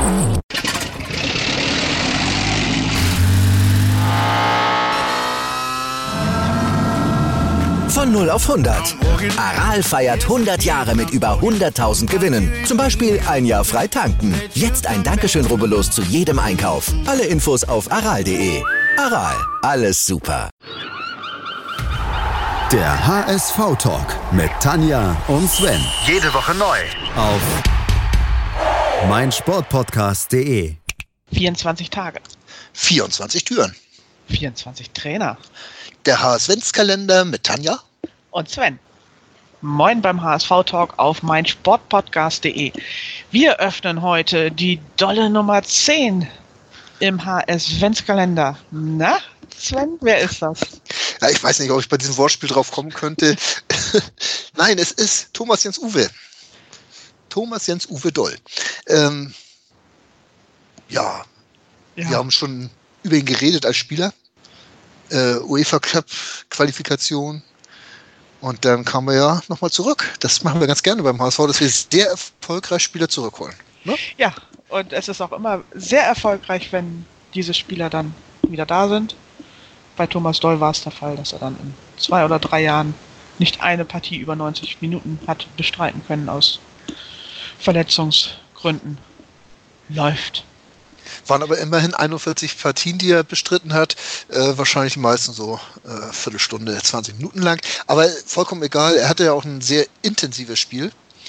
Von 0 auf 100. Aral feiert 100 Jahre mit über 100.000 Gewinnen. Zum Beispiel ein Jahr frei tanken. Jetzt ein Dankeschön, rubbellos zu jedem Einkauf. Alle Infos auf aral.de. Aral, alles super. Der HSV-Talk mit Tanja und Sven. Jede Woche neu. Auf meinsportpodcast.de. 24 Tage. 24 Türen. 24 Trainer. Der HSV-Kalender mit Tanja und Sven. Moin beim HSV-Talk auf meinsportpodcast.de. Wir öffnen heute die dolle Nummer 10 im HSV-Kalender. Na, Sven, wer ist das? Ja, ich weiß nicht, ob ich bei diesem Wortspiel drauf kommen könnte. Nein, es ist Thomas Jens Uwe. Thomas Jens Uwe Doll. Ja, wir haben schon über ihn geredet als Spieler. UEFA Cup Qualifikation und dann kamen wir ja nochmal zurück. Das machen wir ganz gerne beim HSV, dass wir sehr erfolgreich Spieler zurückholen. Ne? Ja, und es ist auch immer sehr erfolgreich, wenn diese Spieler dann wieder da sind. Bei Thomas Doll war es der Fall, dass er dann in 2 oder 3 Jahren nicht eine Partie über 90 Minuten hat bestreiten können aus Verletzungsgründen. Läuft. Waren aber immerhin 41 Partien, die er bestritten hat. Wahrscheinlich die meisten so Viertelstunde, 20 Minuten lang. Aber vollkommen egal, er hatte ja auch ein sehr intensives Spiel.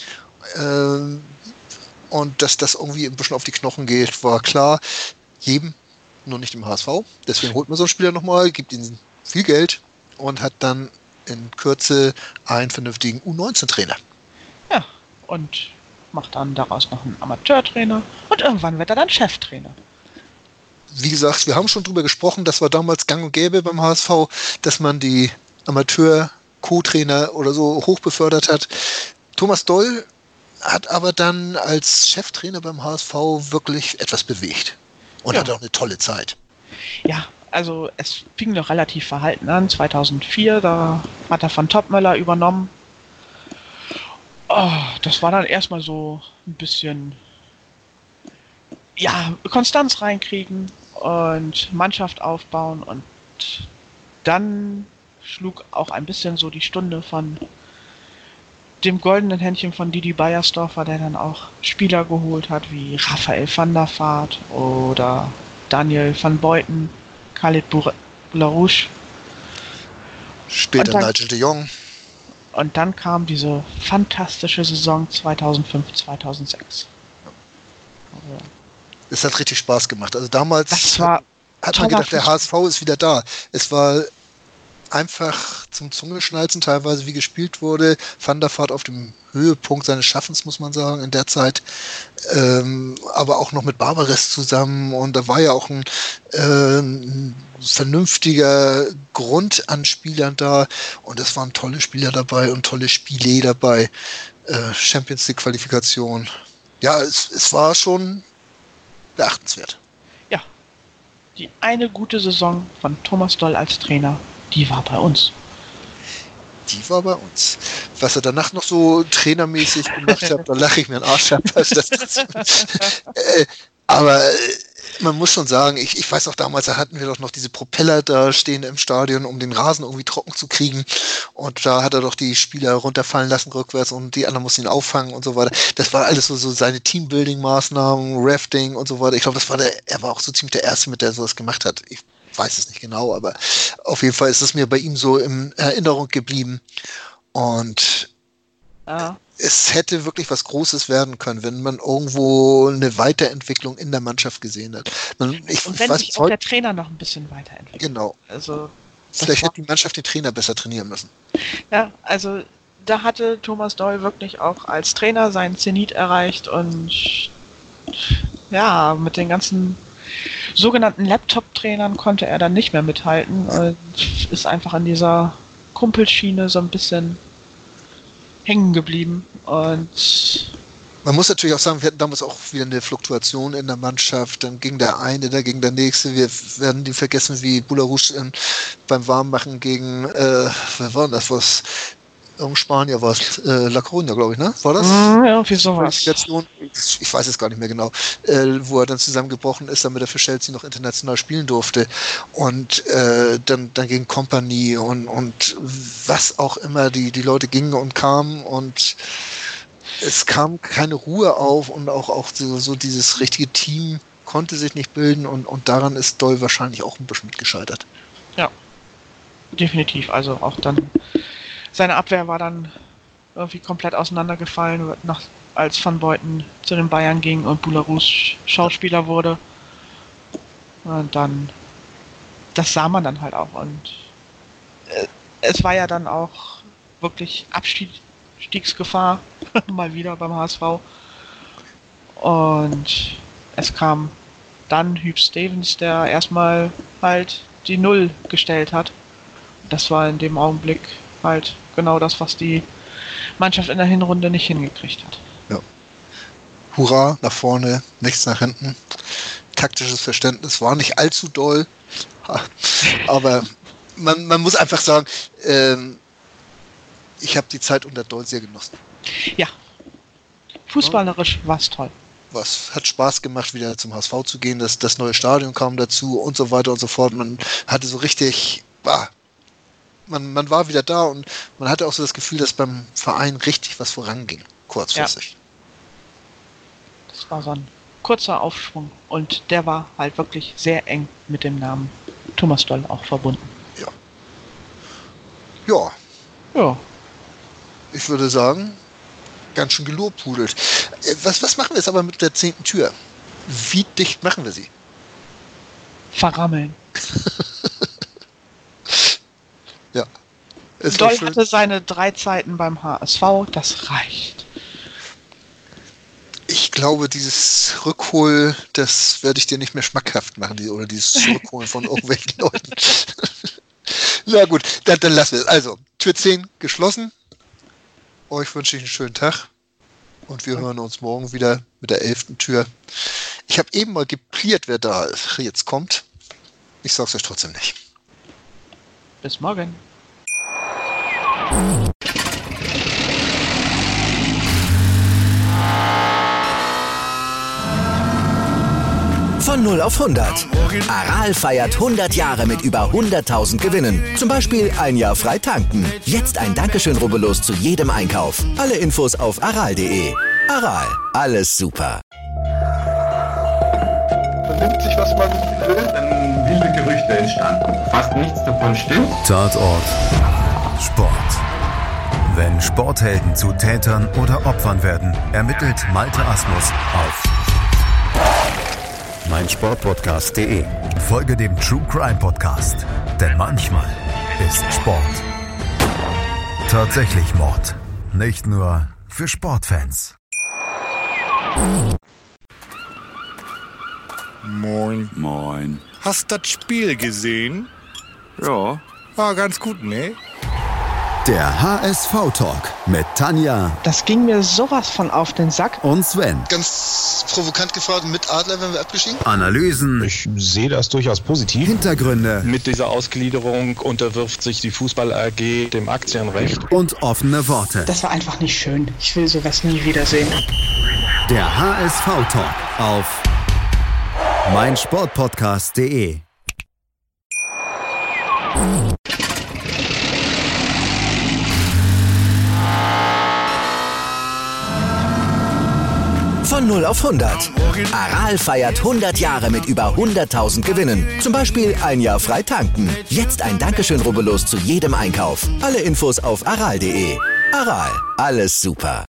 Und dass das irgendwie ein bisschen auf die Knochen geht, war klar. Jedem, nur nicht im HSV. Deswegen holt man so einen Spieler nochmal, gibt ihm viel Geld und hat dann in Kürze einen vernünftigen U19-Trainer. Ja, und macht dann daraus noch einen Amateurtrainer und irgendwann wird er dann Cheftrainer. Wie gesagt, wir haben schon drüber gesprochen, das war damals gang und gäbe beim HSV, dass man die Amateur-Co-Trainer oder so hoch befördert hat. Thomas Doll hat aber dann als Cheftrainer beim HSV wirklich etwas bewegt und hatte auch eine tolle Zeit. Ja, also es fing noch relativ verhalten an, 2004, da hat er von Topmöller übernommen. Oh, das war dann erstmal so ein bisschen, Konstanz reinkriegen und Mannschaft aufbauen und dann schlug auch ein bisschen so die Stunde von dem goldenen Händchen von Didi Beiersdorfer, der dann auch Spieler geholt hat wie Raphael van der Vaart oder Daniel van Beuten, Khalid Boularouche. Später Nigel de Jong. Und dann kam diese fantastische Saison 2005, 2006. Es hat richtig Spaß gemacht. Also damals hat man gedacht, der HSV ist wieder da. Es war einfach zum Zungeschnalzen teilweise, wie gespielt wurde. Van der Vaart auf dem Höhepunkt seines Schaffens, muss man sagen, in der Zeit. Aber auch noch mit Barbares zusammen. Und da war ja auch ein vernünftiger Grund an Spielern da. Und es waren tolle Spieler dabei und tolle Spiele dabei. Champions League Qualifikation. Ja, es war schon beachtenswert. Ja, die eine gute Saison von Thomas Doll als Trainer, die war bei uns. Die war bei uns. Was er danach noch so trainermäßig gemacht hat, da lache ich mir den Arsch ab. Aber man muss schon sagen, ich weiß auch damals, da hatten wir doch noch diese Propeller da stehen im Stadion, um den Rasen irgendwie trocken zu kriegen. Und da hat er doch die Spieler runterfallen lassen rückwärts und die anderen mussten ihn auffangen und so weiter. Das war alles so seine Teambuilding-Maßnahmen, Rafting und so weiter. Ich glaube, er war auch so ziemlich der Erste, mit der sowas gemacht hat. Ich weiß es nicht genau, aber auf jeden Fall ist es mir bei ihm so in Erinnerung geblieben. Und es hätte wirklich was Großes werden können, wenn man irgendwo eine Weiterentwicklung in der Mannschaft gesehen hat. Und wenn sich auch der Trainer noch ein bisschen weiterentwickelt. Genau. Also vielleicht hätte die Mannschaft den Trainer besser trainieren müssen. Ja, also da hatte Thomas Doll wirklich auch als Trainer seinen Zenit erreicht und ja, mit den ganzen sogenannten Laptop-Trainern konnte er dann nicht mehr mithalten und ist einfach an dieser Kumpelschiene so ein bisschen hängen geblieben. Und man muss natürlich auch sagen, wir hatten damals auch wieder eine Fluktuation in der Mannschaft. Dann ging der eine, dann ging der nächste. Wir werden die vergessen, wie Boularouche beim Warmmachen gegen, wer war das, was Irgendein Spanier war es, La Coruña, glaube ich, ne? War das? Ja, wie sowas. Ich weiß es gar nicht mehr genau, wo er dann zusammengebrochen ist, damit er für Chelsea noch international spielen durfte. Und dann gegen Kompanie und was auch immer, die Leute gingen und kamen und es kam keine Ruhe auf und auch so dieses richtige Team konnte sich nicht bilden und daran ist Doll wahrscheinlich auch ein bisschen mit gescheitert. Ja, definitiv. Also auch dann, seine Abwehr war dann irgendwie komplett auseinandergefallen, als Van Beuten zu den Bayern ging und Boulahrouz Schauspieler wurde. Und dann, das sah man dann halt auch. Und es war ja dann auch wirklich Abstiegsgefahr, mal wieder beim HSV. Und es kam dann Huub Stevens, der erstmal halt die Null gestellt hat. Das war in dem Augenblick halt genau das, was die Mannschaft in der Hinrunde nicht hingekriegt hat. Ja. Hurra, nach vorne, nichts nach hinten. Taktisches Verständnis war nicht allzu doll, aber man muss einfach sagen, ich habe die Zeit unter Doll sehr genossen. Ja, fußballerisch war es toll. Hat Spaß gemacht, wieder zum HSV zu gehen, das neue Stadion kam dazu und so weiter und so fort. Man hatte so richtig, man war wieder da und man hatte auch so das Gefühl, dass beim Verein richtig was voranging, kurzfristig. Ja. Das war so ein kurzer Aufschwung und der war halt wirklich sehr eng mit dem Namen Thomas Doll auch verbunden. Ja. Ich würde sagen, ganz schön gelobhudelt. Was machen wir jetzt aber mit der 10. Tür? Wie dicht machen wir sie? Verrammeln. Ja. Doll hatte seine 3 Zeiten beim HSV, das reicht. Ich glaube, dieses Rückhol, das werde ich dir nicht mehr schmackhaft machen, oder dieses Zurückholen von irgendwelchen Leuten. Na gut, dann lassen wir es. Also, Tür 10 geschlossen. Euch wünsche ich einen schönen Tag. Und wir hören uns morgen wieder mit der 11. Tür. Ich habe eben mal gepliert, wer da jetzt kommt. Ich sag's euch trotzdem nicht. Bis morgen. Von 0 auf 100. Aral feiert 100 Jahre mit über 100.000 Gewinnen. Zum Beispiel ein Jahr frei tanken. Jetzt ein Dankeschön, rubbellos zu jedem Einkauf. Alle Infos auf aral.de. Aral, alles super. Man nimmt sich, was man will. Dann wilde Gerüchte entstanden. Fast nichts davon stimmt. Tatort Sport. Wenn Sporthelden zu Tätern oder Opfern werden, ermittelt Malte Asmus auf meinsportpodcast.de. Folge dem True Crime Podcast, denn manchmal ist Sport tatsächlich Mord. Nicht nur für Sportfans. Moin. Moin. Hast das Spiel gesehen? Ja. War ganz gut, ne? Der HSV-Talk mit Tanja. Das ging mir sowas von auf den Sack. Und Sven. Ganz provokant gefragt, mit Adler, wenn wir abgestiegen? Analysen. Ich sehe das durchaus positiv. Hintergründe. Mit dieser Ausgliederung unterwirft sich die Fußball AG dem Aktienrecht. Und offene Worte. Das war einfach nicht schön. Ich will sowas nie wiedersehen. Der HSV-Talk auf meinsportpodcast.de. Von 0 auf 100. Aral feiert 100 Jahre mit über 100.000 Gewinnen. Zum Beispiel ein Jahr frei tanken. Jetzt ein Dankeschön, rubbellos zu jedem Einkauf. Alle Infos auf aral.de. Aral, alles super.